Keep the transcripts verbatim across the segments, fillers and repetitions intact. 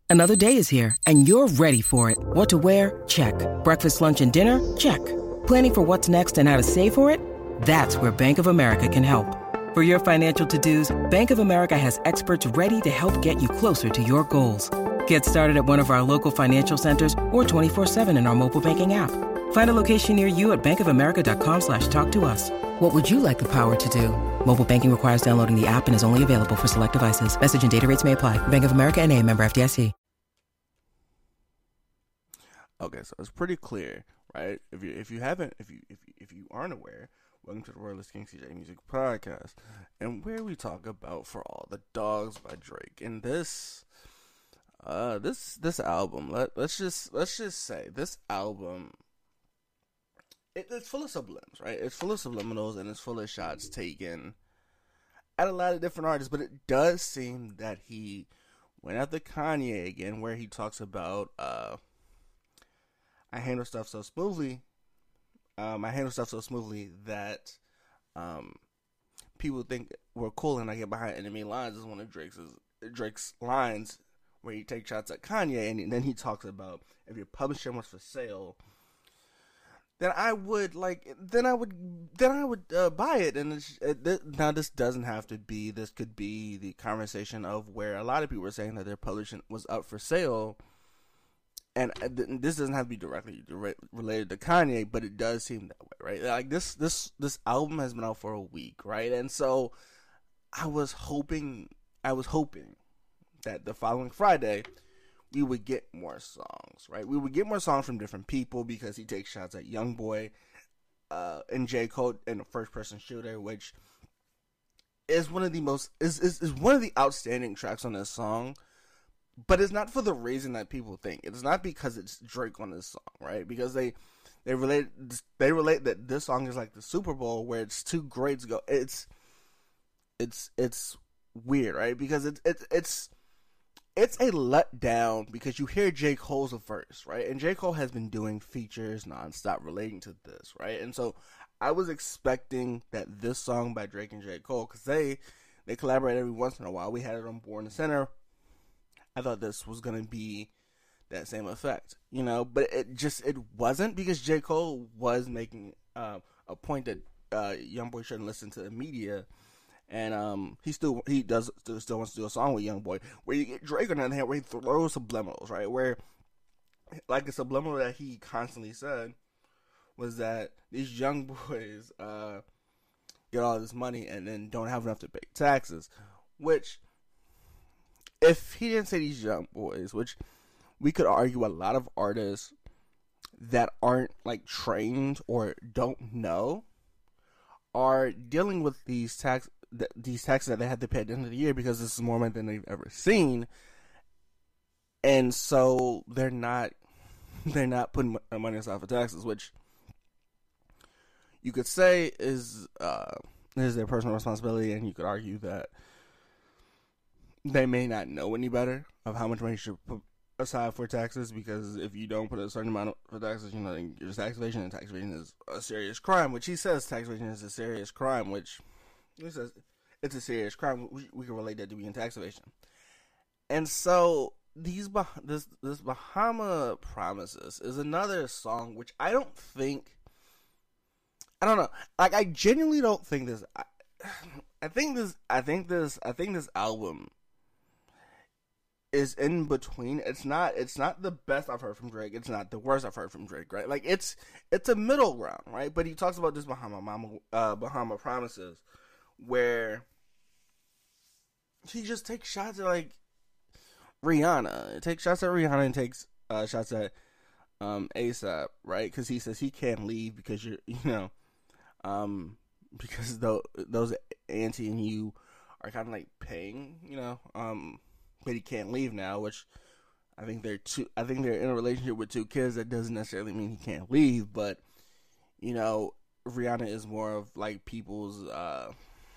Another day is here, and you're ready for it. What to wear? Check. Breakfast, lunch, and dinner? Check. Planning for what's next and how to save for it? That's where Bank of America can help. For your financial to-dos, Bank of America has experts ready to help get you closer to your goals. Get started at one of our local financial centers or twenty-four seven in our mobile banking app. Find a location near you at bankofamerica.com slash talk to us. What would you like the power to do? Mobile banking requires downloading the app and is only available for select devices. Message and data rates may apply. Bank of America N A, member F D I C. Okay, so it's pretty clear, right? If you if you haven't, if you if you, if you aren't aware, welcome to the Royalist King C J Music Podcast, and where we talk about For All the Dogs by Drake. And this, uh, this this album, let let's just let's just say this album, it, it's full of sublims, right? It's full of subliminals and it's full of shots taken at a lot of different artists. But it does seem that he went after Kanye again, where he talks about uh. I handle stuff so smoothly. Um, I handle stuff so smoothly that um, people think we're cool, and I get behind enemy lines. Is one of Drake's Drake's lines where he takes shots at Kanye, and then he talks about if your publisher was for sale, then I would like, then I would, then I would uh, buy it. And it's, it, th- now this doesn't have to be. This could be the conversation of where a lot of people are saying that their publisher was up for sale. And this doesn't have to be directly related to Kanye, but it does seem that way, right? Like this, this, this album has been out for a week, right? And so, I was hoping, I was hoping that the following Friday we would get more songs, right? We would get more songs from different people because he takes shots at YoungBoy, uh, and J. Cole in the first-person shooter, which is one of the most is, is is one of the outstanding tracks on this song. But it's not for the reason that people think. It's not because it's Drake on this song, right? Because they they relate they relate that this song is like the Super Bowl where it's two greats go. It's it's it's weird, right? Because it's it's it's it's a letdown because you hear J. Cole's verse, right? And J. Cole has been doing features nonstop relating to this, right? And so I was expecting that this song by Drake and J. Cole, because they they collaborate every once in a while. We had it on Born the Center. I thought this was going to be that same effect, you know, but it just, it wasn't, because J. Cole was making uh, a point that uh, YoungBoy shouldn't listen to the media, and um, he still, he does, still, still wants to do a song with YoungBoy, where you get Drake on the other hand, where he throws subliminals, right, where, like a subliminal that he constantly said was that these young boys uh, get all this money and then don't have enough to pay taxes, which, if he didn't say these young boys, which we could argue a lot of artists that aren't like trained or don't know are dealing with these tax th- these taxes that they had to pay at the end of the year because this is more money than they've ever seen, and so they're not they're not putting money aside for taxes, which you could say is uh, is their personal responsibility, and you could argue that they may not know any better of how much money you should put aside for taxes, because if you don't put a certain amount for taxes, you know, there's tax evasion, and tax evasion is a serious crime, which he says tax evasion is a serious crime, which he says it's a serious crime. We, we can relate that to being tax evasion. And so these this this Bahama Promises is another song which I don't think, I don't know, like I genuinely don't think this, I, I think this, I think this, I think this album is in between. It's not it's not the best I've heard from Drake. It's not the worst I've heard from Drake, right? Like it's it's a middle ground, right? But he talks about this Bahama Mama uh, Bahama Promises, where he just takes shots at like Rihanna. It takes shots at Rihanna and takes uh, shots at um, ASAP, right? Because he says he can't leave because you're you know um, because those those auntie and you are kind of like paying, you know. Um, But he can't leave now, which I think they're two. I think they're in a relationship with two kids. That doesn't necessarily mean he can't leave, but you know, Rihanna is more of like people's, uh,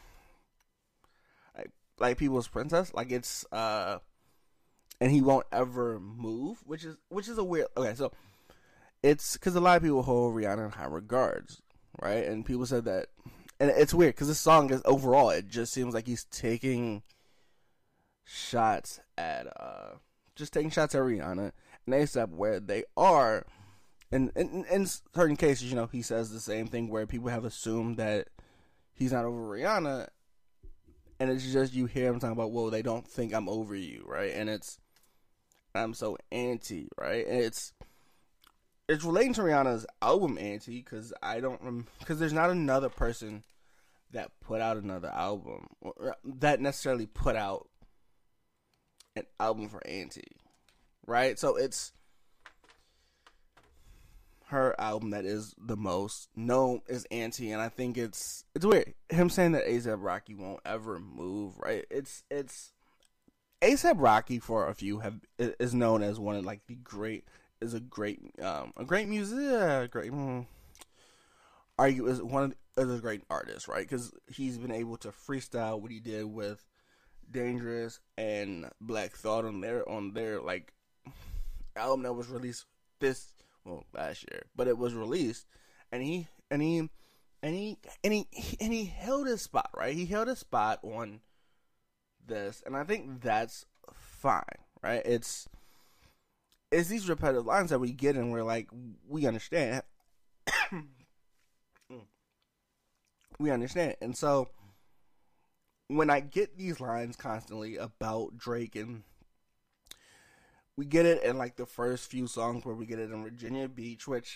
like, like people's princess. Like it's, uh, and he won't ever move, which is which is a weird. Okay, so it's because a lot of people hold Rihanna in high regards, right? And people said that, and it's weird because this song is overall, it just seems like he's taking shots at uh, just taking shots at Rihanna and A$AP where they are. And in, in certain cases, you know, he says the same thing where people have assumed that he's not over Rihanna, and it's just you hear him talking about, well, they don't think I'm over you, right? And it's, I'm so anti, right? And it's, it's relating to Rihanna's album Anti, because I don't, because there's not another person that put out another album, that necessarily put out an album for Anti, right? So it's her album that is the most known is Anti, and I think it's it's weird him saying that A$AP Rocky won't ever move, right? It's it's A$AP Rocky for a few have is known as one of like the great is a great um a great music yeah, great mm, argue is one of the, is a great artist, right? Because he's been able to freestyle what he did with Dangerous and Black Thought on their on their like album that was released this well last year, but it was released, and he and he and he and he and he held his spot, right? He held his spot on this, and I think that's fine, right? It's it's these repetitive lines that we get, and we're like, we understand, we understand, and so when I get these lines constantly about Drake, and we get it in like the first few songs where we get it in Virginia Beach, which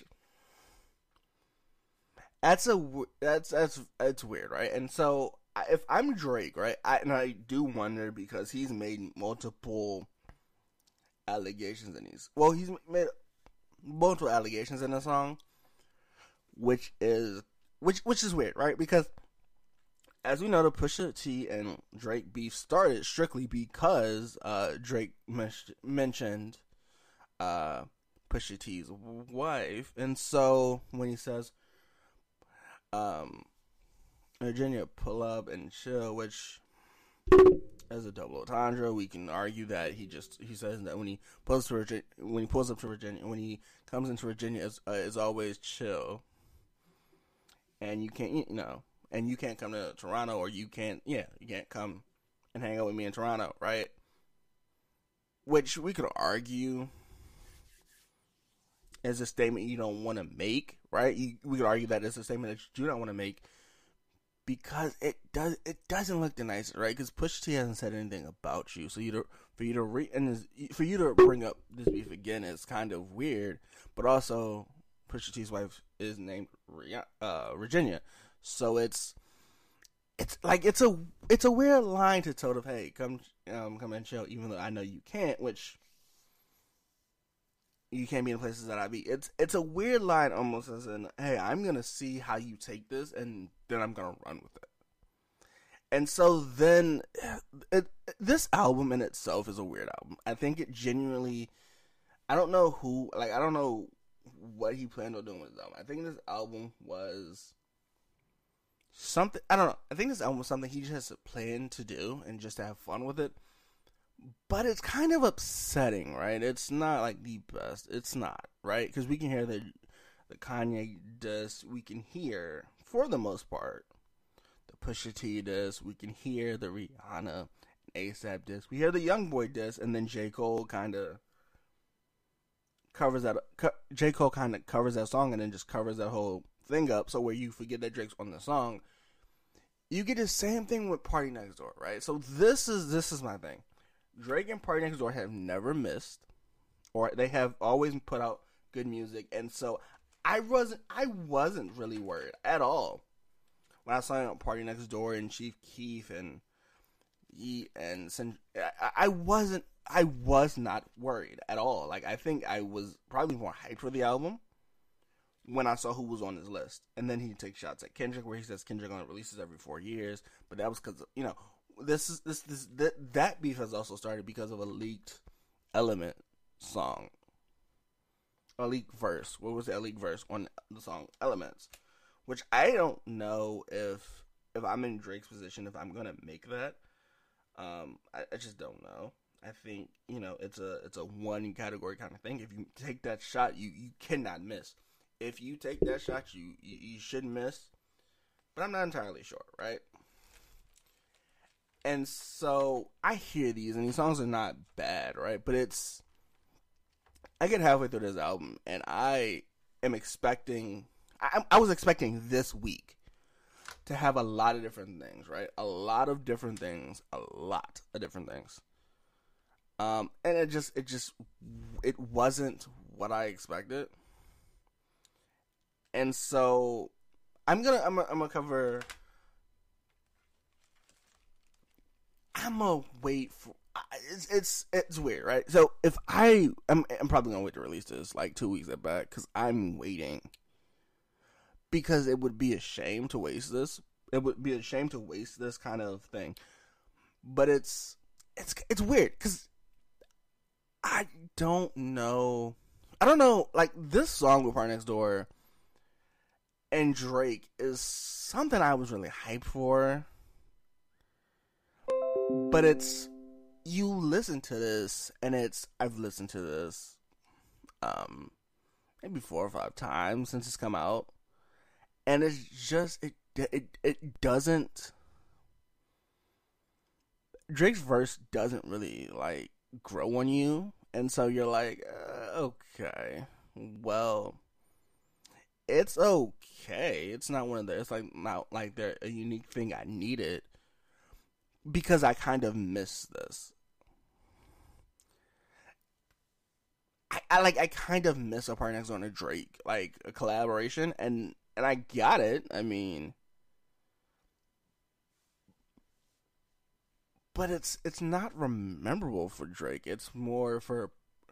that's a that's that's that's weird, right? And so if I'm Drake, right, I, and I do wonder because he's made multiple allegations in these. Well, he's made multiple allegations in the song, which is which which is weird, right? Because as we know, the Pusha T and Drake beef started strictly because uh, Drake men- mentioned uh, Pusha T's wife. And so when he says, um, Virginia, pull up and chill, which as a double entendre, we can argue that he just, he says that when he pulls to Virginia, when he pulls up to Virginia, when he comes into Virginia, it's, uh, it's always chill. And you can't, you know, and you can't come to Toronto, or you can't, yeah, you can't come and hang out with me in Toronto, right? Which we could argue is a statement you don't want to make, right? You, we could argue that it's a statement that you do not want to make because it does it doesn't look the nicest, right? Because Pusha T hasn't said anything about you, so you to, for you to re, and for you to bring up this beef again is kind of weird. But also, Pusha T's wife is named uh, Virginia. So it's it's like it's a it's a weird line to tell them, hey, come um come and chill, even though I know you can't, which you can't be in places that I be. It's it's a weird line, almost as in, hey, I'm gonna see how you take this, and then I'm gonna run with it. And so then, it, this album in itself is a weird album. I think it genuinely, I don't know who, like I don't know what he planned on doing with this album. I think this album was something, I don't know, I think this album was something he just planned to do and just to have fun with it. But it's kind of upsetting, right? It's not like the best. It's not, right? Because we can hear the the Kanye diss. We can hear, for the most part, the Pusha T diss. We can hear the Rihanna and A$AP diss. We hear the YoungBoy diss, and then J. Cole kind of covers that. J. Cole kind of covers that song, and then just covers that whole thing up. So where you forget that Drake's on the song, you get the same thing with Party Next Door, right? So this is this is my thing. Drake and Party Next Door have never missed, or they have always put out good music, and so I wasn't I wasn't really worried at all when I saw Party Next Door and Chief Keef and Ye and I, I wasn't I was not worried at all. Like I think I was probably more hyped for the album when I saw who was on his list, and then he takes shots at Kendrick where he says Kendrick only releases every four years, but that was because you know. This is this this that, that beef has also started because of a leaked Element song, a leaked verse. What was that leaked verse on the song Elements? Which I don't know if if I'm in Drake's position if I'm gonna make that. Um, I, I just don't know. I think you know it's a it's a one category kind of thing. If you take that shot, you you cannot miss. If you take that shot, you you, you shouldn't miss. But I'm not entirely sure, right? And so I hear these, and these songs are not bad, right? But it's, I get halfway through this album, and I am expecting, I, I was expecting this week to have a lot of different things, right? A lot of different things, a lot of different things. Um, and it just, it just, it wasn't what I expected. And so I'm gonna, I'm gonna, I'm gonna cover, I'm gonna wait for, it's, it's, it's weird, right? So if I, I'm, I'm probably gonna wait to release this like two weeks at back, cause I'm waiting. Because it would be a shame to waste this. It would be a shame to waste this kind of thing. But it's, it's, it's weird, cause I don't know. I don't know. Like, this song with PartyNextDoor and Drake is something I was really hyped for. But it's, you listen to this, and it's, I've listened to this um, maybe four or five times since it's come out. And it's just, it, it, it doesn't, Drake's verse doesn't really, like, grow on you. And so you're like, uh, okay, well, it's okay. It's not one of the, it's like not like they're a unique thing I needed, because I kind of miss this. I, I like, I kind of miss a PartyNextDoor and a Drake, like a collaboration, and, and I got it. I mean, but it's it's not rememberable for Drake. It's more for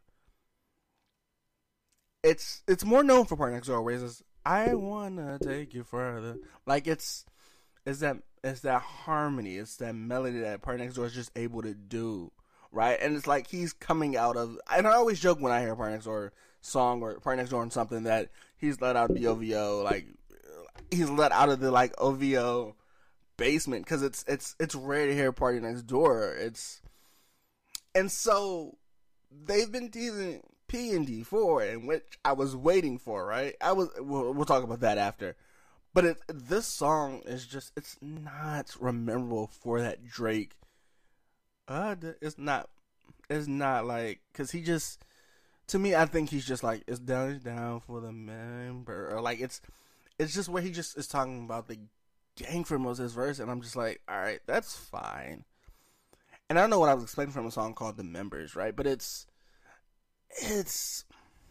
it's it's more known for PartyNextDoor, where it's I wanna take you further. Like it's it's that it's that harmony, it's that melody that PartyNextDoor is just able to do, right? And it's like he's coming out of, and I always joke when I hear a PartyNextDoor song or PartyNextDoor on something that he's let out of the O V O, like he's let out of the like O V O basement, because it's it's it's rare to hear PartyNextDoor. It's, and so they've been teasing P and D four, and which I was waiting for, right? I was we'll, we'll talk about that after. But it, this song is just, it's not rememberable for that Drake. Uh, it's not. It's not like, because he just, to me, I think he's just like, it's down, it's down for the member, or like it's, it's just where he just is talking about the gang for most of his verse, and I'm just like, all right, that's fine. And I don't know what I was expecting from a song called The Members, right? But it's, it's,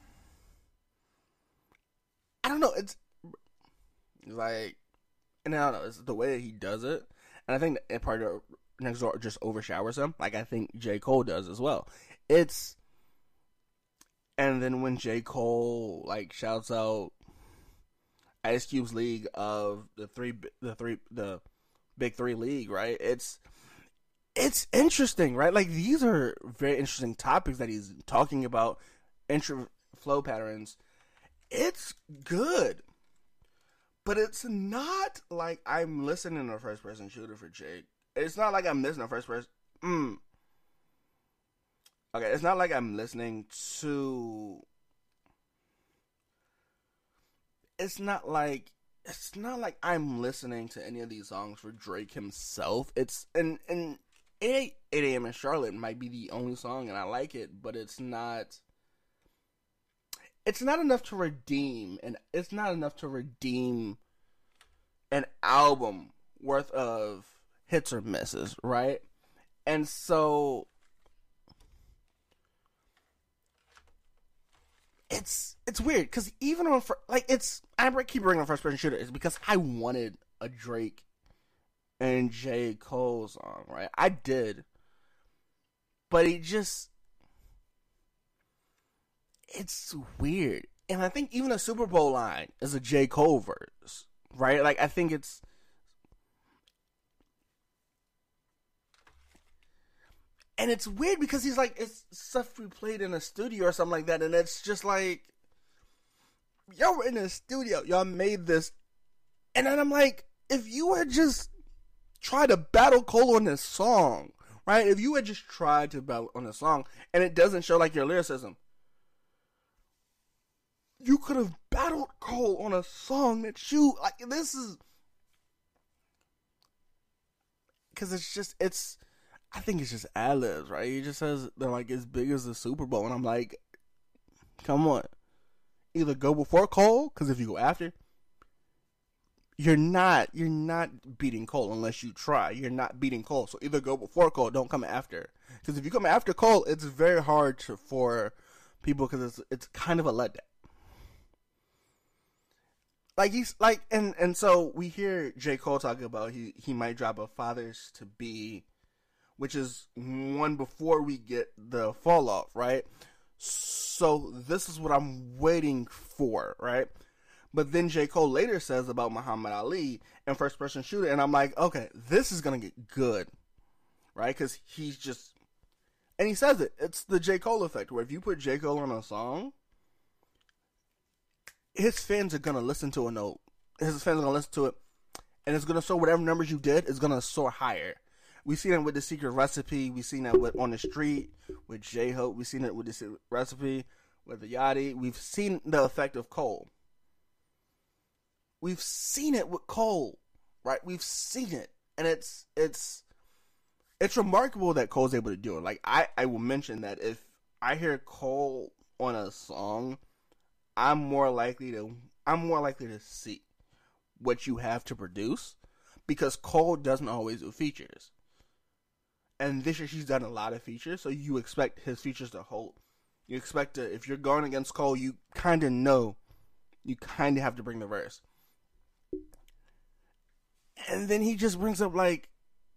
I don't know, it's like, and I don't know, it's the way that he does it, and I think that part of PartyNextDoor just overshowers him, like I think J. Cole does as well. It's, and then when J. Cole like shouts out Ice Cube's league of the three, the three, the big three league, right? It's, it's interesting, right? Like, these are very interesting topics that he's talking about, intro flow patterns. It's good, but it's not like I'm listening to a first person shooter for Jake. It's not like I'm listening to first person. Mm. Okay, it's not like I'm listening to. It's not like it's not like I'm listening to any of these songs for Drake himself. It's and and eight a.m. in Charlotte might be the only song, and I like it, but it's not. It's not enough to redeem, and it's not enough to redeem an album worth of hits or misses, right? And so it's it's weird, because even on like it's I keep bringing on first person shooter is because I wanted a Drake and J. Cole song, right? I did, but it just it's weird, and I think even a Super Bowl line is a J. Cole verse, right? Like I think it's. And it's weird because he's like, it's stuff we played in a studio or something like that. And it's just like, y'all were in a studio. Y'all made this. And then I'm like, if you had just tried to battle Cole on this song, right? If you had just tried to battle on this song and it doesn't show like your lyricism, you could have battled Cole on a song that you, like, this is, because it's just it's. I think it's just ad-libs, right? He just says they're like as big as the Super Bowl, and I'm like, come on, either go before Cole, because if you go after, you're not you're not beating Cole unless you try. You're not beating Cole, so either go before Cole, don't come after. Because if you come after Cole, it's very hard to, for people, because it's it's kind of a letdown. Like he's like, and and so we hear J. Cole talking about he he might drop a Fathers to Be, which is one before we get the fall off, right? So this is what I'm waiting for, right? But then J. Cole later says about Muhammad Ali and first person shooter, and I'm like, okay, this is gonna get good, right? Because he's just, and he says it. It's the J. Cole effect, where if you put J. Cole on a song, his fans are gonna listen to it. No, his fans are gonna listen to it, and it's gonna show whatever numbers you did is gonna soar higher. We've seen it with The Secret Recipe. We've seen that with On the Street with J Hope. We've seen it with The Secret Recipe with the Yachty. We've seen the effect of Cole. We've seen it with Cole, right? We've seen it, and it's it's it's remarkable that Cole's able to do it. Like I, I will mention that if I hear Cole on a song, I'm more likely to I'm more likely to see what you have to produce, because Cole doesn't always do features. And this year she's done a lot of features, so you expect his features to hold. You expect to, if you're going against Cole, you kind of know, you kind of have to bring the verse. And then he just brings up like,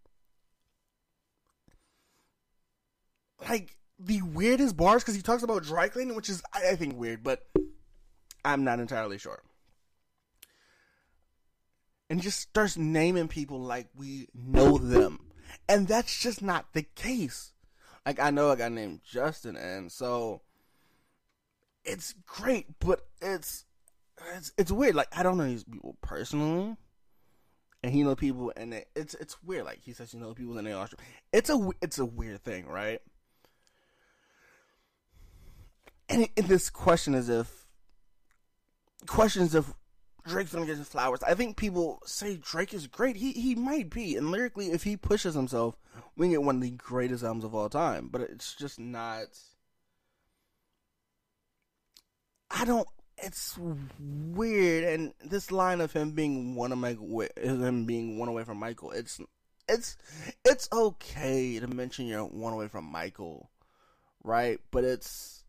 like the weirdest bars, because he talks about dry cleaning, which is, I, I think, weird, but I'm not entirely sure. And just starts naming people like we know them. And that's just not the case. Like, I know a guy named Justin, and so it's great, but it's it's it's weird. Like, I don't know these people personally, and he know people, and it, it's it's weird. Like, he says you know people, and they are. It's a it's a weird thing, right? And, it, and this question is if questions if Drake's gonna get his flowers. I think people say Drake is great. He he might be, and lyrically, if he pushes himself, we can get one of the greatest albums of all time. But it's just not. I don't. It's weird, and this line of him being one of Michael, him being one away from Michael. It's it's it's okay to mention you're one away from Michael, right? But it's,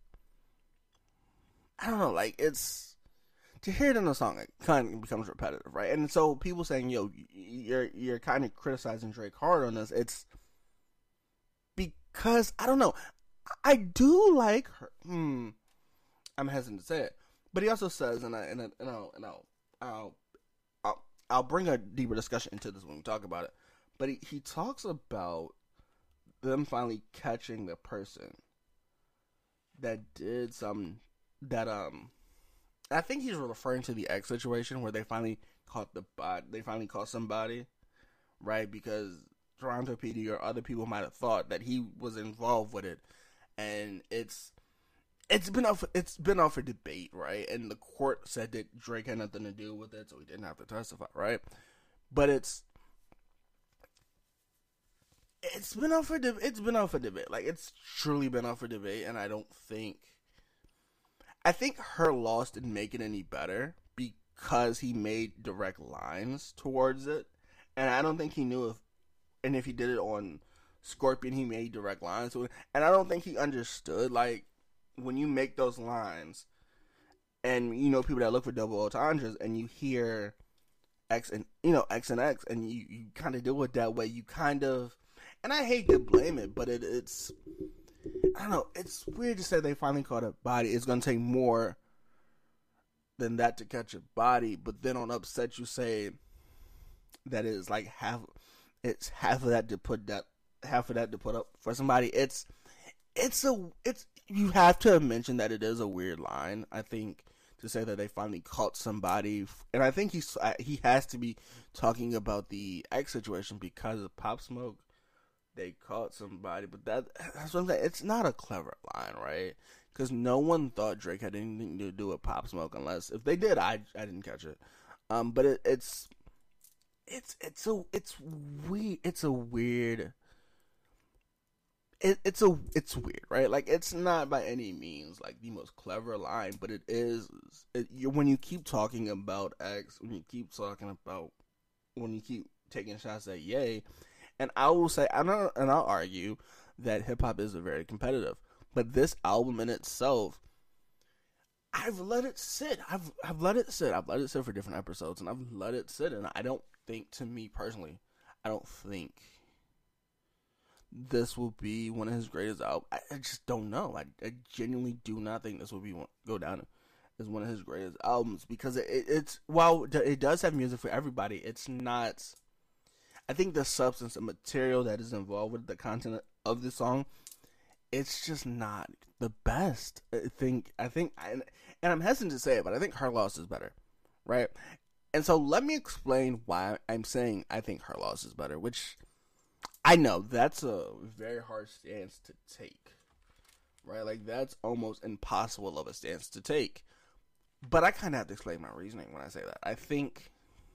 I don't know, like it's. To hear it in a song, it kind of becomes repetitive, right? And so people saying, "Yo, you're you're kind of criticizing Drake hard on this." It's because I don't know. I do like her. Hmm, I'm hesitant to say it, but he also says, and I and, I, and I'll and I'll, I'll I'll I'll bring a deeper discussion into this when we talk about it. But he, he talks about them finally catching the person that did some that um. I think he's referring to the X situation where they finally caught the bot. They finally caught somebody, right? Because Toronto P D or other people might have thought that he was involved with it, and it's it's been up it's been up for debate, right? And the court said that Drake had nothing to do with it, so he didn't have to testify, right? But it's it's been up for de- it's been up for debate. Like, it's truly been up for debate, and I don't think. I think her loss didn't make it any better because he made direct lines towards it. And I don't think he knew if, and if he did it on Scorpion, he made direct lines to it. And I don't think he understood, like, when you make those lines, and, you know, people that look for double entendres, and you hear X and, you know, X and X, and you, you kind of deal with that way, you kind of, and I hate to blame it, but it, it's, I don't know, it's weird to say they finally caught a body. It's going to take more than that to catch a body, but then on Upset you say that is like half, it's half of that to put that, half of that to put up for somebody. It's, it's a, it's, you have to mention that it is a weird line, I think, to say that they finally caught somebody, and I think he's, he has to be talking about the X situation because of Pop Smoke. They caught somebody, but that that's what I'm saying. It's not a clever line, right? Because no one thought Drake had anything to do with Pop Smoke, unless if they did, I I didn't catch it. Um, but it, it's it's it's a it's weird. It's a weird. It, it's a it's weird, right? Like, it's not by any means like the most clever line, but it is. It, you, when you keep talking about X, when you keep talking about, when you keep taking shots at Ye, and I will say, I know, and I'll argue that hip hop is very competitive, but this album in itself, I've let it sit. I've I've let it sit. I've let it sit for different episodes, and I've let it sit, and I don't think, to me personally, I don't think this will be one of his greatest albums. I, I just don't know. I, I genuinely do not think this will be one, go down as one of his greatest albums, because it, it, it's, while it does have music for everybody, it's not. I think the substance and material that is involved with the content of the song, it's just not the best. I think, I think, and, and I'm hesitant to say it, but I think Her Loss is better, right? And so let me explain why I'm saying I think Her Loss is better, which I know that's a very hard stance to take, right? Like, that's almost impossible of a stance to take. But I kind of have to explain my reasoning when I say that. I think,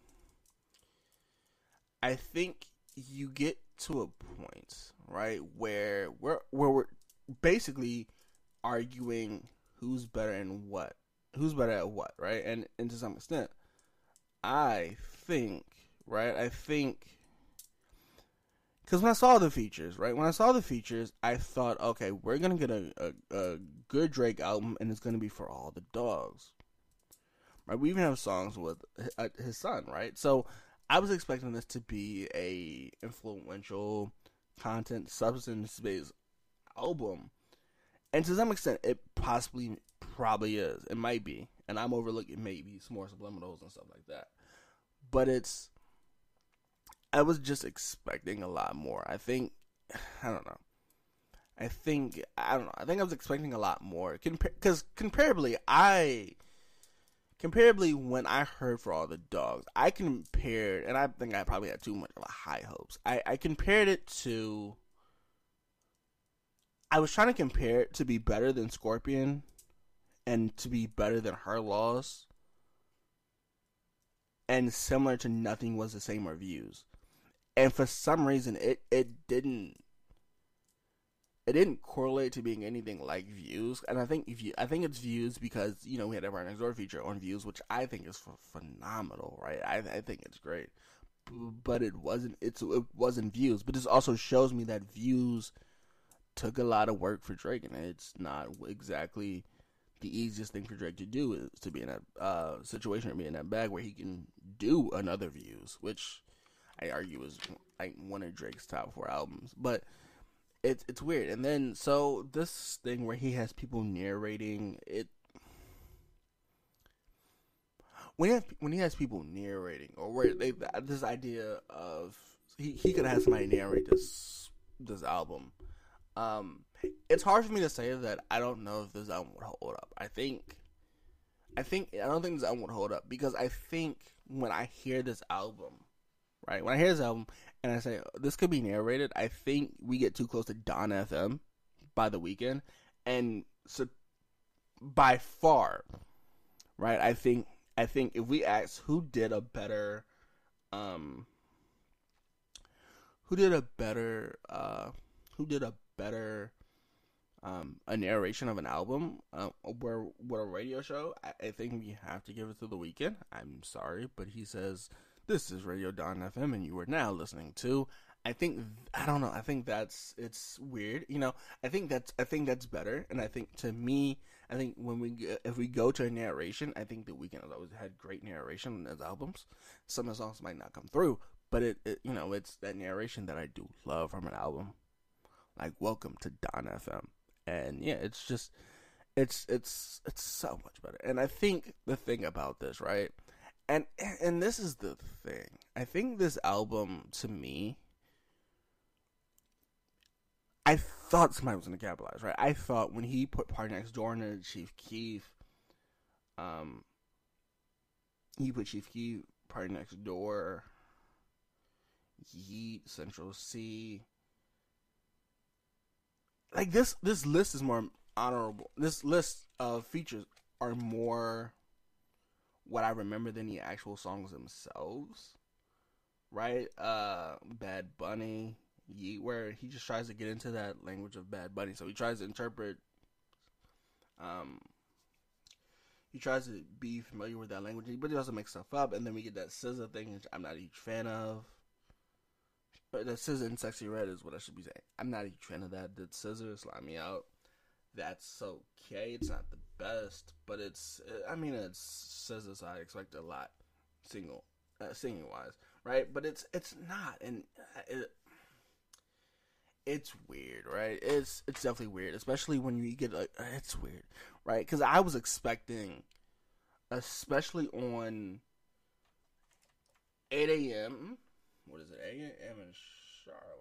I think you get to a point, right, where we're where we're basically arguing who's better and what, who's better at what, right? And and to some extent, I think, right, I think. Because when I saw the features, right, when I saw the features, I thought, okay, we're going to get a, a, a good Drake album, and it's going to be for all the dogs. Right? We even have songs with his son, right? So I was expecting this to be a influential, content, substance-based album. And to some extent, it possibly, probably is. It might be. And I'm overlooking maybe some more subliminals and stuff like that. But it's, I was just expecting a lot more. I think, I don't know. I think, I don't know. I think I was expecting a lot more. Because comparably, I, comparably when I heard For All the Dogs, I compared, and I think I probably had too much of a high hopes. I, I compared it to, I was trying to compare it to be better than Scorpion and to be better than Her Loss, and similar to Nothing Was the Same or Views. And for some reason, it, it didn't it didn't correlate to being anything like Views. And I think if you, I think it's Views because, you know, we had a Right Next Door feature on Views, which I think is f- phenomenal, right? I I think it's great, but it wasn't. It's it wasn't Views. But this also shows me that Views took a lot of work for Drake, and it's not exactly the easiest thing for Drake to do is to be in a uh, situation or be in that bag where he can do another Views, which I argue is like one of Drake's top four albums. But it's it's weird. And then so this thing where he has people narrating it, when he has, when he has people narrating, or where they this idea of he he could have somebody narrate this this album. Um, it's hard for me to say that I don't know if this album would hold up. I think, I think I don't think this album would hold up because I think when I hear this album, right, when I hear this album and I say this could be narrated, I think we get too close to Don F M by The Weeknd, and so by far, right, I think I think if we ask who did a better, um, who did a better, uh, who did a better um, a narration of an album uh, where what a radio show, I, I think we have to give it to The Weeknd. I'm sorry, but he says this is Radio Don F M and you are now listening to, I think, I don't know, I think that's, it's weird, you know, I think that's, I think that's better, and I think, to me, I think when we, if we go to a narration, I think The Weeknd has always had great narration in his albums. Some of the songs might not come through, but it, it, you know, it's that narration that I do love from an album. Like, welcome to Don F M. And yeah, it's just, it's, it's, it's so much better. And I think the thing about this, right? And, and this is the thing. I think this album, to me, I thought somebody was going to capitalize, right? I thought when he put Party Next Door into Chief Keef, um, he put Chief Keef, Party Next Door, Yeet, Central C. Like, this, this list is more honorable. This list of features are more what I remember than the actual songs themselves, right? Uh, Bad Bunny, Yeet, where he just tries to get into that language of Bad Bunny. So he tries to interpret, um, he tries to be familiar with that language, but he also makes stuff up. And then we get that S Z A thing, which I'm not a huge fan of. But that S Z A and Sexy Red is what I should be saying. I'm not a huge fan of that. That S Z A slide me out. That's okay. It's not the best, but it's, I mean, it's S Z A, so I expect a lot, single, uh, singing wise, right? But it's it's not, and it, it's weird, right? It's it's definitely weird, especially when you get like, it's weird, right? Because I was expecting, especially on eight a.m., what is it, eight a.m. in Charlotte?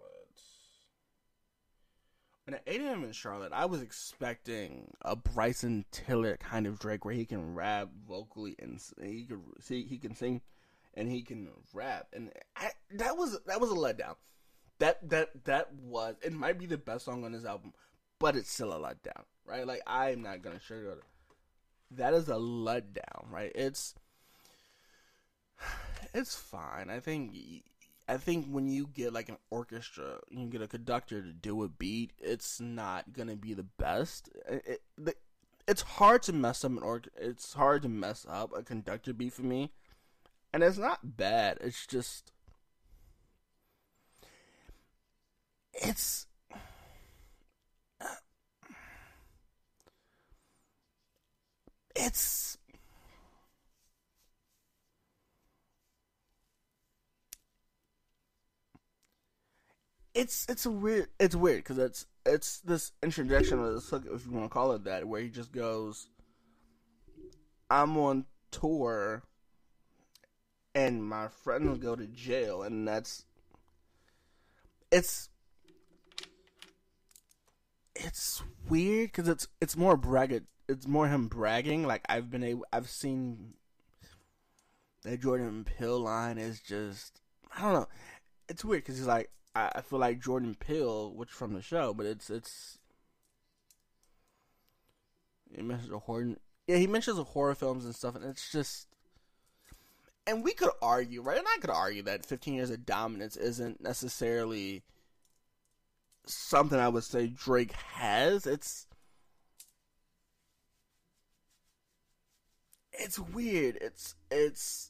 And at eight a.m. in Charlotte, I was expecting a Bryson Tiller kind of Drake where he can rap vocally and he can see he can sing and he can rap, and I, that was that was a letdown. That that that was it might be the best song on this album, but it's still a letdown, right? Like I'm not gonna sugarcoat it. That is a letdown, right? It's it's fine. I think. I think when you get like an orchestra, you get a conductor to do a beat, it's not gonna be the best. It, it, it's hard to mess up an orc. It's hard to mess up a conductor beat for me, and it's not bad. It's just, it's, it's. It's it's a weird it's weird because it's it's this introduction of this hook, if you want to call it that, where he just goes, "I'm on tour, and my friend will go to jail," and that's it's it's weird because it's it's more bragg it's more him bragging. Like I've been able I've seen that Jordan Peele line is just, I don't know, it's weird because he's like, I feel like Jordan Peele, which from the show, but it's it's. He mentions a horror, yeah. He mentions the horror films and stuff, and it's just. And we could argue, right? And I could argue that fifteen years of dominance isn't necessarily something I would say Drake has. It's. It's weird. It's it's.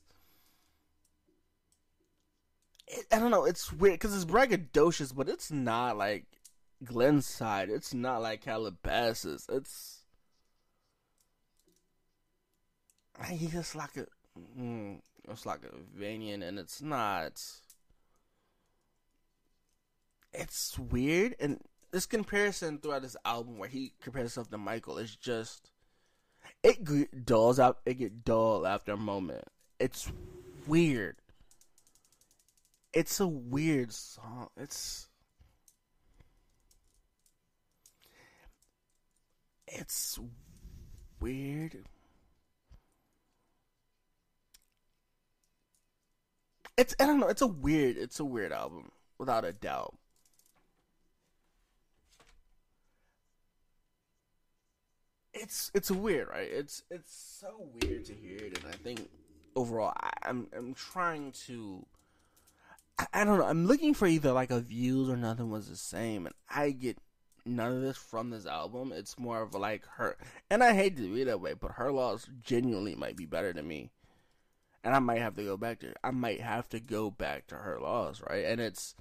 I don't know, it's weird because it's braggadocious, but it's not like Glenside. It's not like Calabasas. It's he's just like a, mm, it's like a Vanian, and it's not. It's weird, and this comparison throughout this album where he compares himself to Michael is just it dulls out. It get dull after a moment. It's weird. It's a weird song. It's it's weird. It's I don't know. It's a weird. It's a weird album, without a doubt. It's it's weird, right? It's it's so weird to hear it, and I think overall, I, I'm I'm trying to. I don't know. I'm looking for either like a Views or Nothing Was the Same, and I get none of this from this album. It's more of like her, and I hate to be that way, but Her Loss genuinely might be better than me, and I might have to go back to. I might have to go back to Her Loss, right? And it's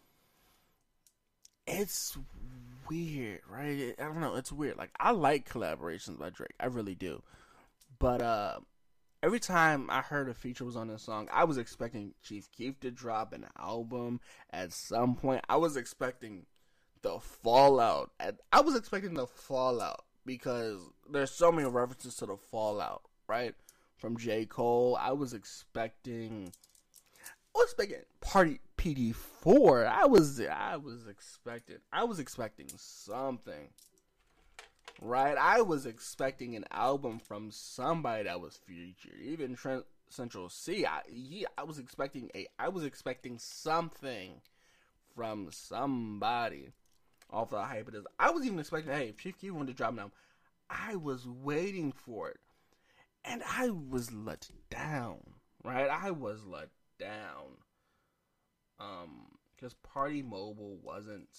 it's weird, right? I don't know. It's weird. Like I like collaborations by Drake, I really do, but uh. Every time I heard a feature was on this song, I was expecting Chief Keef to drop an album at some point. I was expecting the fallout. I was expecting the fallout because there's so many references to the fallout, right? From J. Cole. I was expecting I was expecting Party P D four. I was I was expecting I was expecting something. Right, I was expecting an album from somebody that was featured, even Trent Central C. I, yeah, I was expecting a, I was expecting something from somebody off the hype of this. I was even expecting, hey, if Chief Keef wanted to drop an album, I was waiting for it, and I was let down. Right, I was let down. Um, because Party Mobile wasn't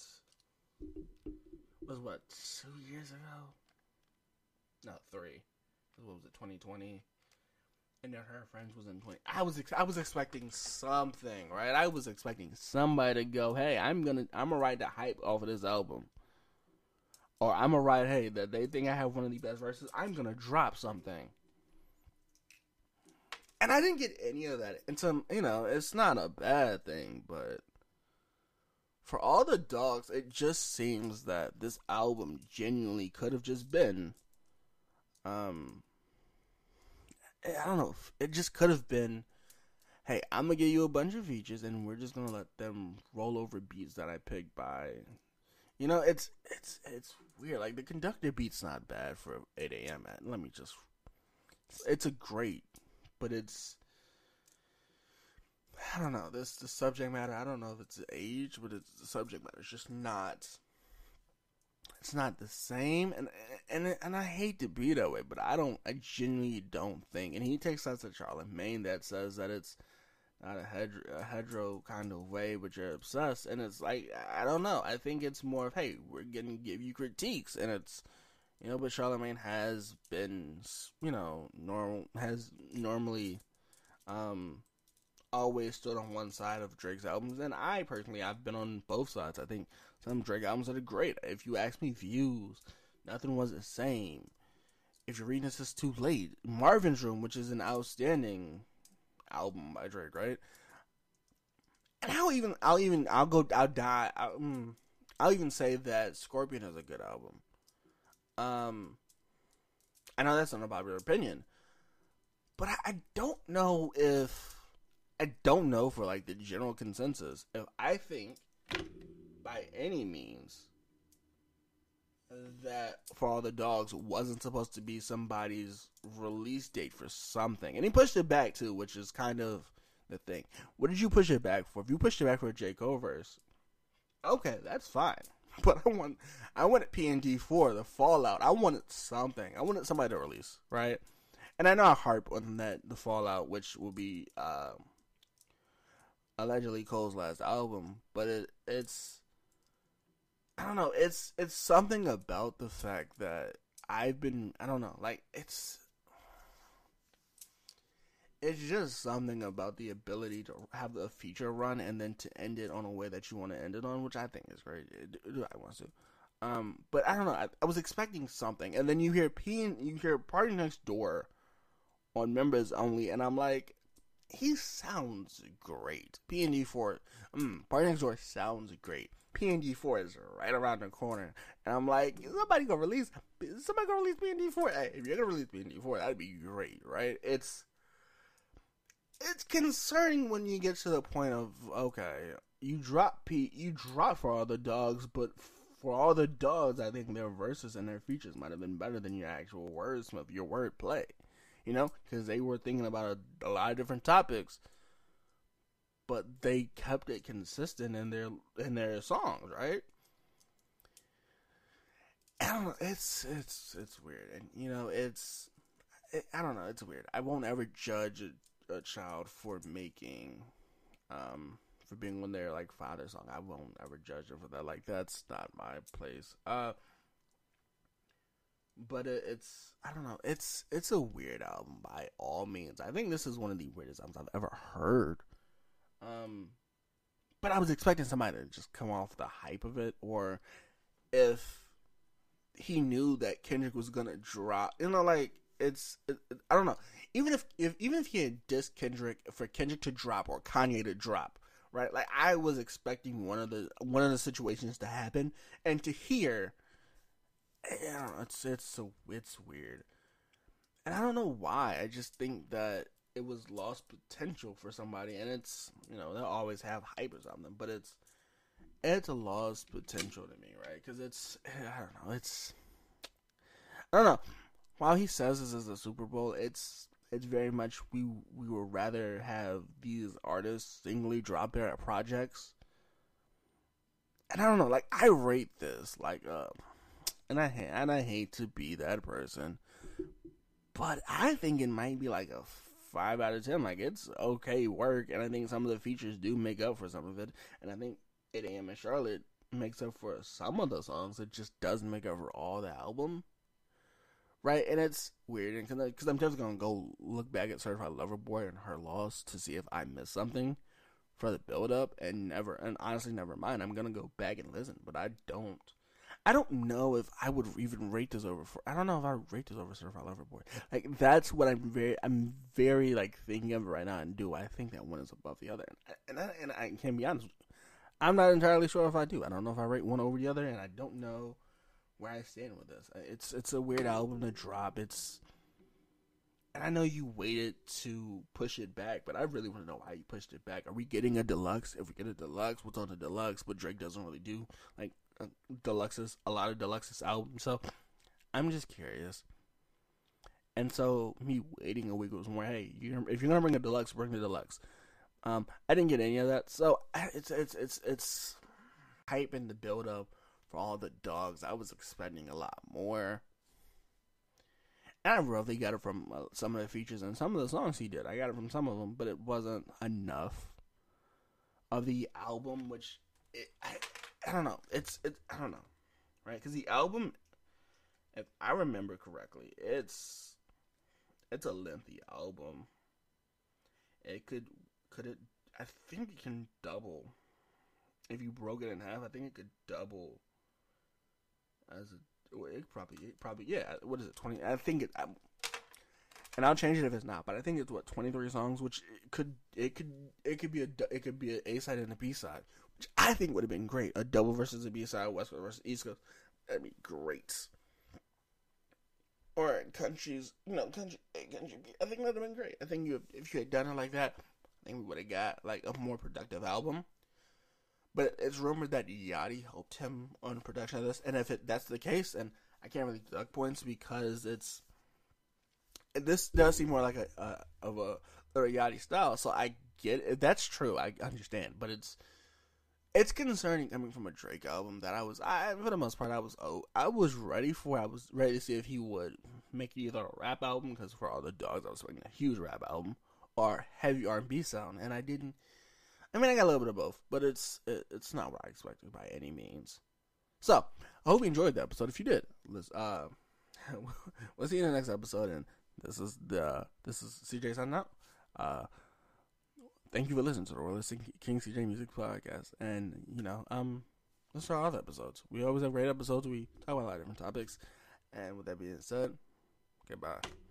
was what two years ago? No, three. What was it? Twenty twenty. And then Her Friends was in twenty. I was ex- I was expecting something, right? I was expecting somebody to go, hey, I'm gonna I'm gonna ride the hype off of this album, or I'm gonna ride, hey, that they think I have one of the best verses. I'm gonna drop something. And I didn't get any of that. And some, you know, it's not a bad thing, but for all the dogs, it just seems that this album genuinely could have just been, um, I don't know, it just could have been, hey, I'm gonna give you a bunch of features, and we're just gonna let them roll over beats that I picked by, you know, it's it's it's weird. Like the Conductor beat's not bad for eight a.m. at. Let me just, it's a great. But it's, I don't know, this, the subject matter, I don't know if it's age, but it's the subject matter. It's just not, it's not the same, and and and I hate to be that way, but I don't, I genuinely don't think, and he takes that to Charlemagne that says that it's not a hetero, a hetero kind of way, but you're obsessed, and it's like, I don't know, I think it's more of, hey, we're gonna give you critiques, and it's, you know, but Charlemagne has been, you know, normal has normally, um, always stood on one side of Drake's albums, and I personally, I've been on both sides. I think some Drake albums that are great. If you ask me views, nothing was the same. If you're reading this, it's too late. Marvin's Room, which is an outstanding album by Drake, right? And I'll even, I'll even, I'll go, I'll die. I'll, mm, I'll even say that Scorpion is a good album. Um, I know that's not a popular opinion, but I, I don't know if, I don't know for like the general consensus, if I think by any means that For All the Dogs wasn't supposed to be somebody's release date for something. And he pushed it back too, which is kind of the thing. What did you push it back for? If you pushed it back for a J. Cole verse, okay, that's fine. But I want, I wanted P N D four, the Fallout. I wanted something. I wanted somebody to release, right? And I know I harp on that, the Fallout, which will be uh, allegedly Cole's last album. But it, it's, I don't know. It's it's something about the fact that I've been, I don't know, like it's, it's just something about the ability to have a feature run and then to end it on a way that you want to end it on, which I think is great. I want to, um, but I don't know. I, I was expecting something, and then you hear P and you hear Party Next Door on Members Only, and I'm like, he sounds great. P and D four, mm, Party Next Door sounds great. P and D four is right around the corner, and I'm like, is somebody gonna release? Is somebody gonna release P and D four? Hey, if you're gonna release P and D four, that'd be great, right? It's It's concerning when you get to the point of, okay, you drop P, you drop For All the Dogs, but For All the Dogs, I think their verses and their features might have been better than your actual wordsmith, your wordplay, you know, because they were thinking about a, a lot of different topics, but they kept it consistent in their in their songs, right? I don't know, it's it's it's weird, and you know, it's it, I don't know, it's weird. I won't ever judge a a child for making, um, for being on their like father song. I won't ever judge them for that. Like that's not my place. Uh, but it, it's I don't know. It's it's a weird album by all means. I think this is one of the weirdest albums I've ever heard. Um, but I was expecting somebody to just come off the hype of it, or if he knew that Kendrick was gonna drop, you know, like. It's, it, I don't know. Even if, if even if he had dissed Kendrick for Kendrick to drop or Kanye to drop, right? Like I was expecting one of the one of the situations to happen, and to hear, I don't know. It's it's so it's weird, and I don't know why. I just think that it was lost potential for somebody, and it's, you know, they'll always have hype or something, but it's it's a lost potential to me, right? Because it's I don't know. It's I don't know. While he says this is a Super Bowl, it's it's very much we we would rather have these artists singly drop their projects. And I don't know, like I rate this like uh, and I and I hate to be that person, but I think it might be like a five out of ten. Like, it's okay work, and I think some of the features do make up for some of it. And I think eight a.m. in Charlotte makes up for some of the songs. It just doesn't make up for all the album. Right? And it's weird, because I'm just going to go look back at Certified Lover Boy and Her Loss to see if I missed something for the build-up, and never, and honestly, never mind. I'm going to go back and listen, but I don't. I don't know if I would even rate this over for, I don't know if I would rate this over Certified Lover Boy. Like, that's what I'm very, I'm very, like, thinking of right now, and do I think that one is above the other? And I, and I, and I can be honest, I'm not entirely sure if I do. I don't know if I rate one over the other, and I don't know where I stand with this. It's it's a weird album to drop. It's, and I know you waited to push it back, but I really want to know why you pushed it back. Are we getting a deluxe? If we get a deluxe, what's on the deluxe? But Drake doesn't really do like uh, deluxes, a lot of deluxes albums. So I'm just curious. And so me waiting a week was more, hey, you, if you're gonna bring a deluxe, bring the deluxe. Um, I didn't get any of that, so it's it's it's it's hype in the build up. For all the dogs, I was expecting a lot more. And I really got it from uh, some of the features and some of the songs he did. I got it from some of them, but it wasn't enough of the album, which, it, I, I don't know. It's, it, I don't know. Right? Because the album, if I remember correctly, it's, it's a lengthy album. It could, could it, I think it can double. If you broke it in half, I think it could double. As a, it probably, it probably, yeah. What is it? Twenty? I think it, I'm, and I'll change it if it's not. But I think it's what twenty-three songs, which it could, it could, it could be a, it could be an A side and a B side, which I think would have been great. A double versus a B side, West Coast versus East Coast, that'd be great. Or countries, you know, country, country. I think that'd have been great. I think you, if you had done it like that, I think we would have got like a more productive album. But it's rumored that Yachty helped him on the production of this, and if it, that's the case, and I can't really deduct points because it's this does seem more like a uh, of a, a Yachty style. So I get it. If that's true, I understand. But it's it's concerning coming from a Drake album that I was, I for the most part, I was oh, I was ready for. I was ready to see if he would make it either a rap album, because for all the dogs, I was making a huge rap album, or heavy R and B sound, and I didn't. I mean, I got a little bit of both, but it's it, it's not what I expected by any means. So, I hope you enjoyed the episode. If you did, let's uh, we'll see you in the next episode. And this is the this is C J signing out. Uh, thank you for listening to the Royal King C J Music Podcast. And you know, um, let's try other episodes. We always have great episodes. We talk about a lot of different topics. And with that being said, goodbye.